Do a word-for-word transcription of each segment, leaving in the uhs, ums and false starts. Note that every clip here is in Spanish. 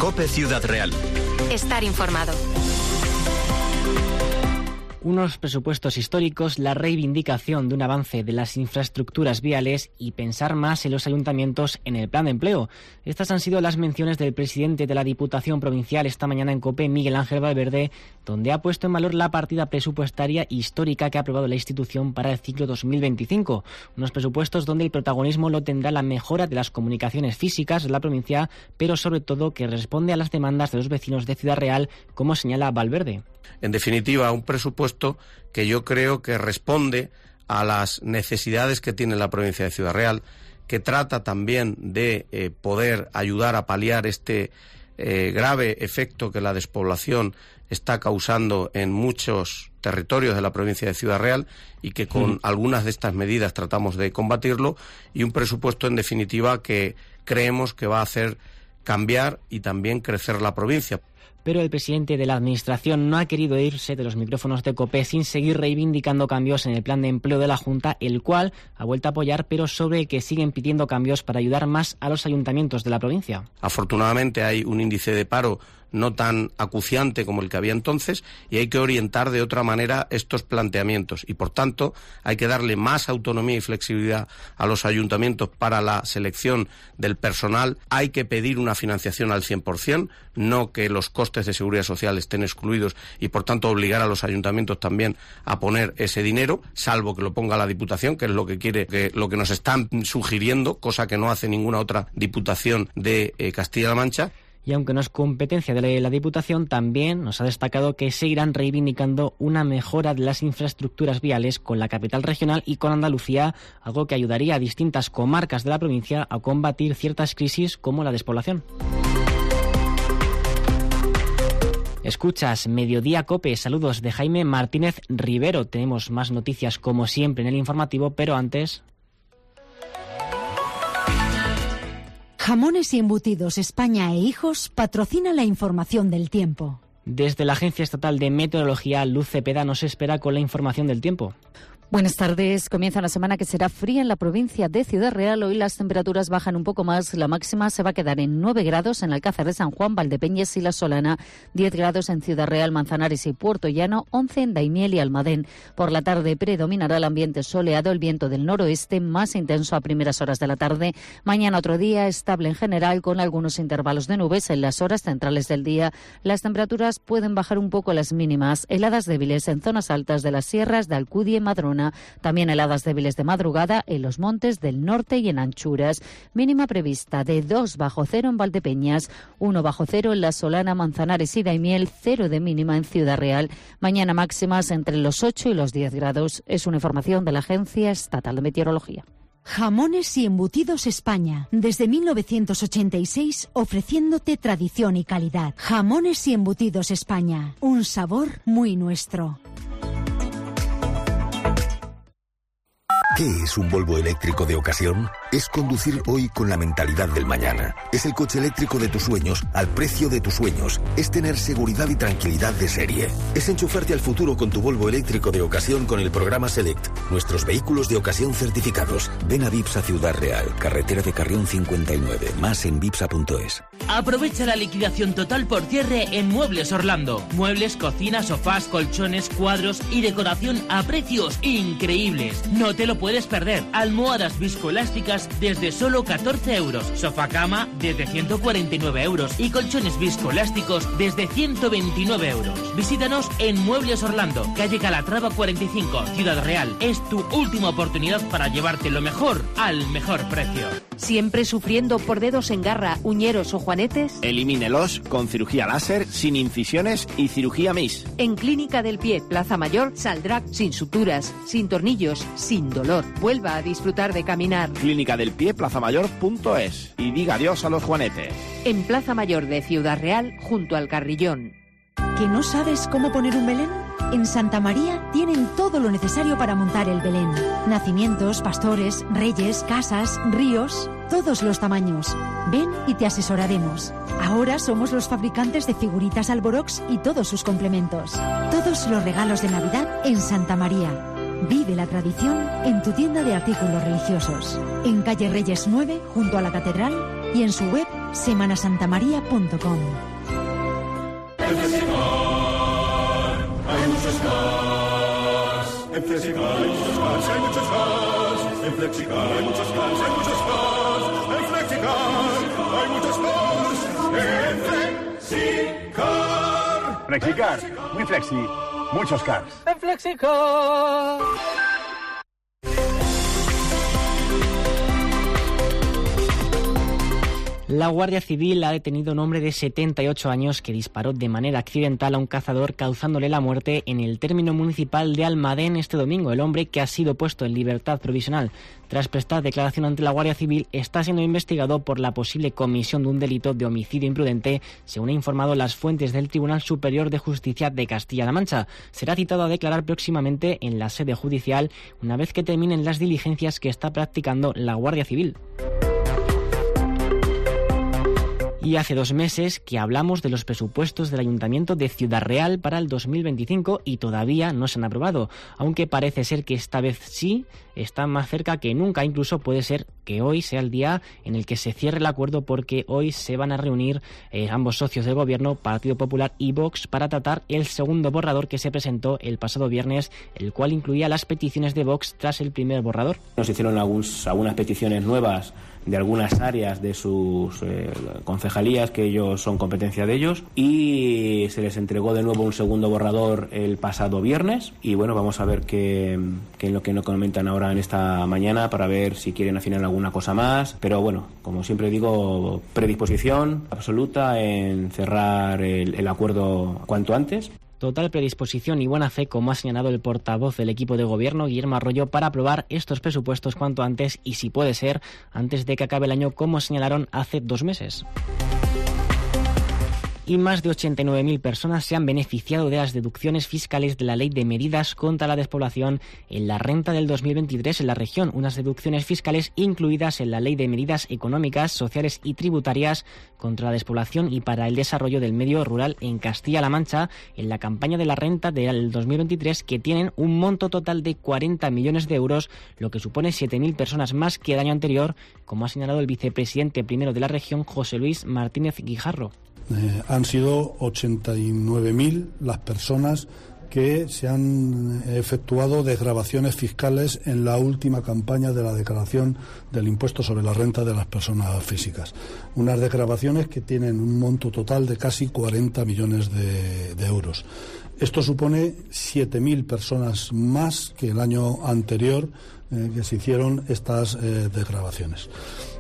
COPE Ciudad Real. Estar informado. Unos presupuestos históricos, la reivindicación de un avance de las infraestructuras viales y pensar más en los ayuntamientos en el plan de empleo. Estas han sido las menciones del presidente de la Diputación Provincial esta mañana en COPE, Miguel Ángel Valverde, donde ha puesto en valor la partida presupuestaria histórica que ha aprobado la institución para el ciclo dos mil veinticinco. Unos presupuestos donde el protagonismo lo tendrá la mejora de las comunicaciones físicas de la provincia, pero sobre todo que responde a las demandas de los vecinos de Ciudad Real, como señala Valverde. En definitiva, un presupuesto que yo creo que responde a las necesidades que tiene la provincia de Ciudad Real, que trata también de eh, poder ayudar a paliar este eh, grave efecto que la despoblación está causando en muchos territorios de la provincia de Ciudad Real y que con mm. algunas de estas medidas tratamos de combatirlo, y un presupuesto en definitiva que creemos que va a hacer cambiar y también crecer la provincia. Pero el presidente de la Administración no ha querido irse de los micrófonos de COPE sin seguir reivindicando cambios en el plan de empleo de la Junta, el cual ha vuelto a apoyar, pero sobre el que siguen pidiendo cambios para ayudar más a los ayuntamientos de la provincia. Afortunadamente hay un índice de paro no tan acuciante como el que había entonces, y hay que orientar de otra manera estos planteamientos, y por tanto hay que darle más autonomía y flexibilidad a los ayuntamientos para la selección del personal. Hay que pedir una financiación al cien por ciento, no que los costes de seguridad social estén excluidos, y por tanto obligar a los ayuntamientos también a poner ese dinero, salvo que lo ponga la Diputación, que es lo que quiere, que lo que nos están sugiriendo, cosa que no hace ninguna otra Diputación de eh, Castilla-La Mancha. Y aunque no es competencia de la Diputación, también nos ha destacado que seguirán reivindicando una mejora de las infraestructuras viales con la capital regional y con Andalucía, algo que ayudaría a distintas comarcas de la provincia a combatir ciertas crisis como la despoblación. Escuchas Mediodía COPE, saludos de Jaime Martínez Rivero. Tenemos más noticias como siempre en el informativo, pero antes... Jamones y Embutidos España e Hijos patrocina la información del tiempo. Desde la Agencia Estatal de Meteorología, Luz Cepeda nos espera con la información del tiempo. Buenas tardes. Comienza una semana que será fría en la provincia de Ciudad Real. Hoy las temperaturas bajan un poco más. La máxima se va a quedar en nueve grados en Alcázar de San Juan, Valdepeñas y La Solana, diez grados en Ciudad Real, Manzanares y Puerto Llano, once en Daimiel y Almadén. Por la tarde predominará el ambiente soleado, el viento del noroeste más intenso a primeras horas de la tarde. Mañana otro día estable en general con algunos intervalos de nubes en las horas centrales del día. Las temperaturas pueden bajar un poco las mínimas. Heladas débiles en zonas altas de las sierras de Alcudia y Madrona. También heladas débiles de madrugada en los montes del norte y en Anchuras. Mínima prevista de dos bajo cero en Valdepeñas, uno bajo cero en La Solana, Manzanares y Daimiel, cero de mínima en Ciudad Real. Mañana máximas entre los ocho y los diez grados. Es una información de la Agencia Estatal de Meteorología. Jamones y Embutidos España, desde mil novecientos ochenta y seis ofreciéndote tradición y calidad. Jamones y Embutidos España, un sabor muy nuestro. ¿Qué es un Volvo eléctrico de ocasión? Es conducir hoy con la mentalidad del mañana. Es el coche eléctrico de tus sueños al precio de tus sueños. Es tener seguridad y tranquilidad de serie. Es enchufarte al futuro con tu Volvo eléctrico de ocasión con el programa Select. Nuestros vehículos de ocasión certificados. Ven a Vipsa Ciudad Real, carretera de Carrión cincuenta y nueve. Más en vipsa punto es. Aprovecha la liquidación total por cierre en Muebles Orlando. Muebles, cocina, sofás, colchones, cuadros y decoración a precios increíbles. No te lo puedes perder. Almohadas viscoelásticas desde solo catorce euros. Sofá cama desde ciento cuarenta y nueve euros. Y colchones viscoelásticos desde ciento veintinueve euros. Visítanos en Muebles Orlando, calle Calatrava cuarenta y cinco, Ciudad Real. Es tu última oportunidad para llevarte lo mejor al mejor precio. ¿Siempre sufriendo por dedos en garra, uñeros o juanetes? Elimínelos con cirugía láser, sin incisiones y cirugía M I S. En Clínica del Pie, Plaza Mayor, saldrá sin suturas, sin tornillos, sin dolor. Vuelva a disfrutar de caminar. Clínica del Pie, plaza mayor punto es. Y diga adiós a los juanetes. En Plaza Mayor de Ciudad Real, junto al Carrillón. ¿Que no sabes cómo poner un Belén? En Santa María tienen todo lo necesario para montar el Belén. Nacimientos, pastores, reyes, casas, ríos, todos los tamaños. Ven y te asesoraremos. Ahora somos los fabricantes de figuritas Alborox y todos sus complementos. Todos los regalos de Navidad en Santa María. Vive la tradición en tu tienda de artículos religiosos. En calle Reyes nueve, junto a la Catedral, y en su web semana santa maría punto com. En Flexicar hay muchos cars. En Flexicar hay muchos cars, hay muchos cars. En Flexicar hay muchos cars, hay muchos cars. En Flexicar hay muchos cars. En Flexicar. Flexicar, muy flexi, muchos cars. En Flexicar. La Guardia Civil ha detenido a un hombre de setenta y ocho años que disparó de manera accidental a un cazador causándole la muerte en el término municipal de Almadén este domingo. El hombre, que ha sido puesto en libertad provisional tras prestar declaración ante la Guardia Civil, está siendo investigado por la posible comisión de un delito de homicidio imprudente, según han informado las fuentes del Tribunal Superior de Justicia de Castilla-La Mancha. Será citado a declarar próximamente en la sede judicial una vez que terminen las diligencias que está practicando la Guardia Civil. Y hace dos meses que hablamos de los presupuestos del Ayuntamiento de Ciudad Real para el dos mil veinticinco y todavía no se han aprobado, aunque parece ser que esta vez sí están más cerca que nunca. Incluso puede ser que hoy sea el día en el que se cierre el acuerdo, porque hoy se van a reunir eh, ambos socios del Gobierno, Partido Popular y Vox, para tratar el segundo borrador que se presentó el pasado viernes, el cual incluía las peticiones de Vox tras el primer borrador. Nos hicieron algunos, algunas peticiones nuevas de algunas áreas de sus eh, concejalías, que ellos son competencia de ellos, y se les entregó de nuevo un segundo borrador el pasado viernes, y bueno, vamos a ver qué, qué es lo que nos comentan ahora en esta mañana para ver si quieren afinar alguna cosa más, pero bueno, como siempre digo, predisposición absoluta en cerrar el, el acuerdo cuanto antes. Total predisposición y buena fe, como ha señalado el portavoz del equipo de gobierno, Guillermo Arroyo, para aprobar estos presupuestos cuanto antes y, si puede ser, antes de que acabe el año, como señalaron hace dos meses. Y más de ochenta y nueve mil personas se han beneficiado de las deducciones fiscales de la Ley de Medidas contra la Despoblación en la renta del dos mil veintitrés en la región, unas deducciones fiscales incluidas en la Ley de Medidas Económicas, Sociales y Tributarias contra la Despoblación y para el Desarrollo del Medio Rural en Castilla-La Mancha en la campaña de la renta del dos mil veintitrés, que tienen un monto total de cuarenta millones de euros, lo que supone siete mil personas más que el año anterior, como ha señalado el vicepresidente primero de la región, José Luis Martínez Guijarro. Eh, han sido ochenta y nueve mil las personas que se han efectuado desgravaciones fiscales en la última campaña de la declaración del impuesto sobre la renta de las personas físicas. Unas desgravaciones que tienen un monto total de casi cuarenta millones de, de euros. Esto supone siete mil personas más que el año anterior eh, que se hicieron estas eh, desgravaciones.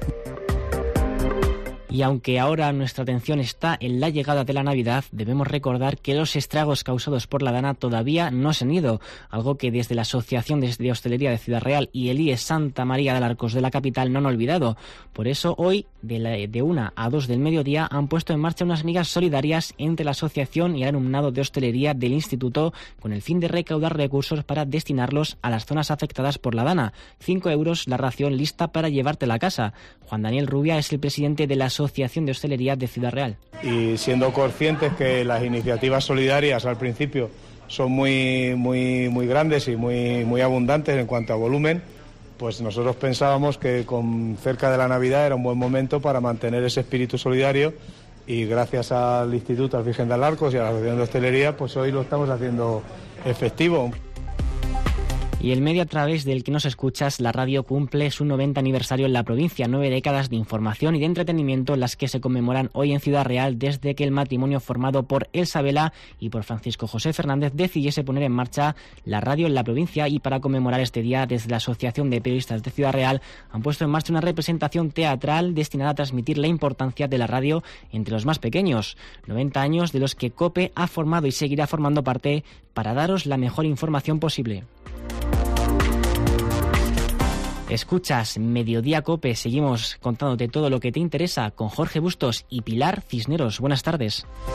Y aunque ahora nuestra atención está en la llegada de la Navidad, debemos recordar que los estragos causados por la Dana todavía no se han ido, algo que desde la Asociación de Hostelería de Ciudad Real y el I E S Santa María de Arcos de la capital no han olvidado. Por eso hoy, de, la, de una a dos del mediodía, han puesto en marcha unas migas solidarias entre la asociación y el alumnado de hostelería del instituto, con el fin de recaudar recursos para destinarlos a las zonas afectadas por la Dana. Cinco euros la ración lista para llevártela a casa. Juan Daniel Rubia es el presidente de la Asociación de Hostelería de Ciudad Real. Y siendo conscientes que las iniciativas solidarias al principio son muy muy muy grandes y muy muy abundantes en cuanto a volumen, pues nosotros pensábamos que con cerca de la Navidad era un buen momento para mantener ese espíritu solidario, y gracias al Instituto al Virgen de Arcos y a la Asociación de Hostelería, pues hoy lo estamos haciendo efectivo. Y el medio a través del que nos escuchas, la radio, cumple su noventa aniversario en la provincia. Nueve décadas de información y de entretenimiento las que se conmemoran hoy en Ciudad Real, desde que el matrimonio formado por Elsa Vela y por Francisco José Fernández decidiese poner en marcha la radio en la provincia. Y para conmemorar este día, desde la Asociación de Periodistas de Ciudad Real han puesto en marcha una representación teatral destinada a transmitir la importancia de la radio entre los más pequeños. noventa años de los que COPE ha formado y seguirá formando parte para daros la mejor información posible. Escuchas Mediodía COPE, seguimos contándote todo lo que te interesa con Jorge Bustos y Pilar Cisneros. Buenas tardes.